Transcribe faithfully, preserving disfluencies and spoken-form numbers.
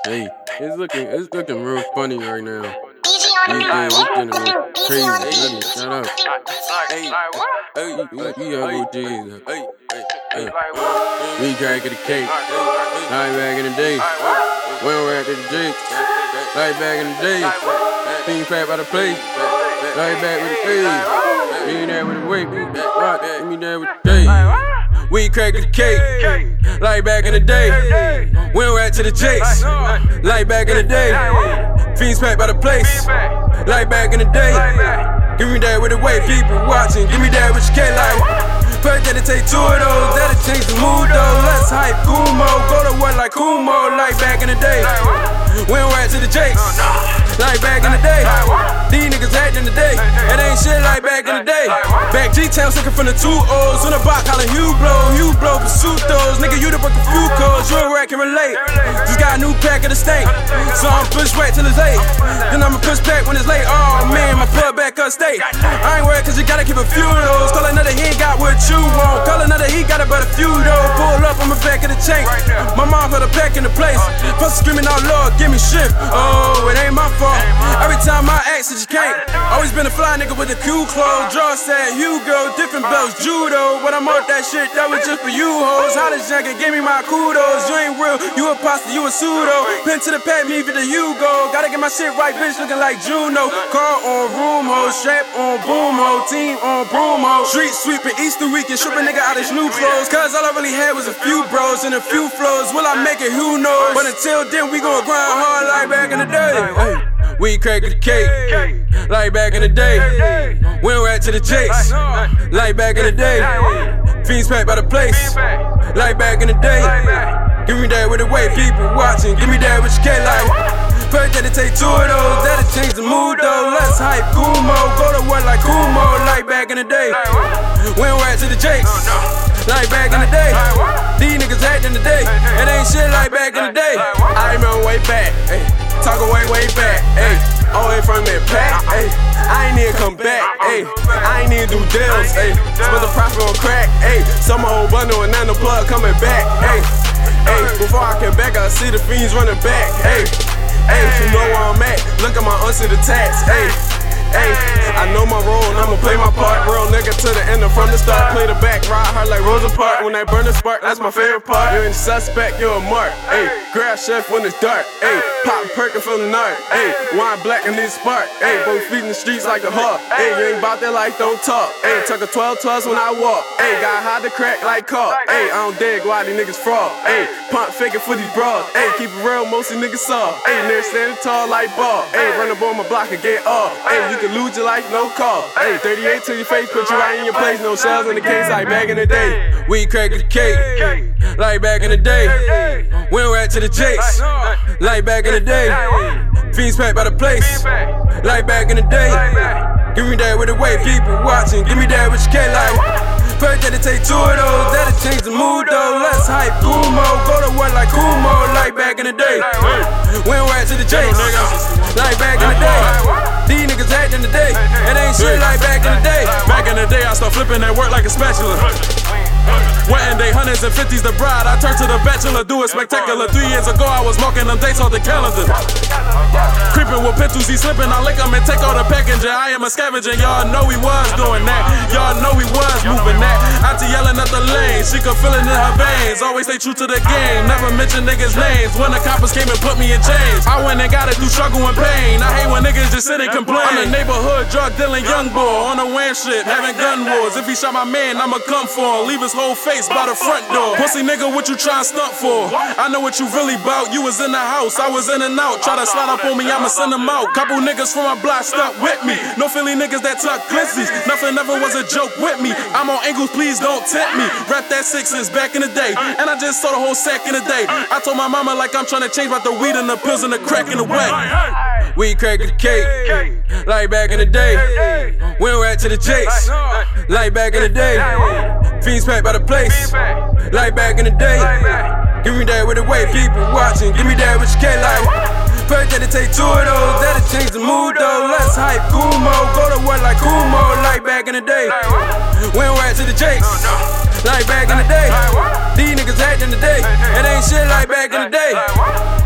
Hey, it's looking, it's looking real funny right now. These days, it's getting real crazy. Let me shut up. Hey, hey, we young O Gs. Hey, hey, we crack of the cake. Like back in the day, when we at the Jakes. Like back in the day, being fat by the place. Like back with the fade. Me there with the weight, rock, me there with the day. We crack the cake, like back in the day. When we at to the Jakes, like back in the day. Fiends packed by the place, like back in the day. Give me that with the way people watching, give me that with your K like. First that'll take two of those, that'll change the mood though. Let's hype Kumo, go to work like Kumo, like back in the day. When we at to the Jakes, like back in the day. These niggas acting today, it ain't shit like back in the day. Back G-Town looking from the two O's, on the block calling Hugh Blow, Hugh Blow pursuit those. Nigga, you done broke a few codes, you a rat can relate. Just got a new pack of the stank, so I'm push right till it's late. Then I'ma push back when it's late. Oh man, my plug back up state. I ain't worried cause you gotta keep a few of those. Call another, he ain't got what you want. Call another, he got about a few though. Pull up on the back of the chain. My mom put a pack in the place. Plus screaming out, Lord, give me shit. Oh, it ain't my fault. Every time I ask it, you can't. Always been a fly nigga with the Q clothes. Draw said Hugo, different belts, judo. But I'm on that shit, that was just for you hoes. Hottest jacket, give me my kudos. You ain't real, you a pasta, you a pseudo. Pin to the pad, me for the Hugo. Gotta get my shit right, bitch, looking like Juno. Car on room ho, strap on boom ho, team on broom ho. Street sweeping Easter weekend, stripping nigga out his new clothes. Cause all I really had was a few bros and a few flows. Will I make it? Who knows? But until then, we gon' grind hard like back in the day. Hey. We crack the cake, like back in the day. When we at to the Jakes, like back in the day. Fiends packed by the place, like back in the day. Give me that with the way people watching, give me that with your K like. First that'll take two of those, that'll change the mood though. Let's hype Kumo, go to work like Kumo, like back in the day. When we at to the Jakes, like back in the day. These niggas acting today, it ain't shit like back in the day. I remember way back, ayy. Talkin' way, way back, ayy. All in from that pack, ayy. I ain't need to come back, ayy. I ain't need to do deals, ayy. Spend the profit on crack, ayy. Some whole bundle and then the plug coming back, ayy. Ayy, before I can back, I see the fiends running back, ayy. Ayy, you know where I'm at. Look at my unseated tats, ayy. Ayy, I know my role and I'ma play my part. Real nigga to the end and from the start. Play the back, ride hard like Rosa Parks. When they burn the spark, that's my favorite part. You ain't suspect, you're a mark. Ayy, grab chef when it's dark. Ayy, pop perkin' from the north. Ayy, wine black and need spark. Ayy, both feet in the streets like a hawk. Ayy, you ain't bout that life, don't talk. Ayy, tuck a twelve twelves when I walk. Ayy, got hide the crack like caulk. Ayy, I don't dig why these niggas fraud. Ayy, pump faking for these bras. Ayy, keep it real, most these niggas soft. Ayy, niggas standing tall like ball. Ayy, run up on my block and get off. Ayy, you can lose your life, no call. Ayy, thirty-eight to your face, put you right in your place. No shells in the case like back in the day. We crack the cake, like back in the day. When we at to the Jakes, like back in the day. Fiends packed by the place, like back in the day. Give me that with the way people watching, give me that with your K like. First that'll take two of those, that'll change the mood though. Let's hype Kumo, go to work like Kumo, like back in the day. When we at to the Jakes, like back in the day. These niggas acting today, it ain't shit like back in the day. Back in the day, I start flipping that work like a spatula. Wetting they hundreds and fifties the bride. I turned to the bachelor, do it spectacular. Three years ago, I was marking them dates on the calendar. Creeping with pistols, he slipping. I lick them and take all the packaging. I am a scavenger, y'all know we was doing that. Y'all know we was moving that. Auntie yelling at the lane, she could feel it in her veins. Always stay true to the game, never mention niggas' names. When the coppers came and put me in chains, I went and got it through struggle and pain. I hate when niggas just sit and complain. I'm a neighborhood drug dealing young boy on a wham shit, having gun wars. If he shot my man, I'ma come for him. Leave his whole face by the front door. Pussy nigga, what you tryna stunt for? I know what you really bout. You was in the house, I was in and out. Try to slide up on me, I'ma send them out. Couple niggas from my block stuck with me. No Philly niggas that tuck glissies. Nothing ever was a joke with me. I'm on angles, please don't tempt me. Rap that sixes back in the day, and I just sold a whole sack in a day. I told my mama like I'm tryna change about the weed and the pills and the crack in the way. We crack the cake, like back in the day. When we at to the Jakes, like back in the day. Fiends packed by the place, like back in the day. Give me that with the way people watching, give me that with your K like. First that'll take two of those, that'll change the mood though. Let's hype Kumo, go to work like Kumo, like back in the day. When we at to the Jakes, like back in the day. These niggas acting today, it ain't shit like back in the day.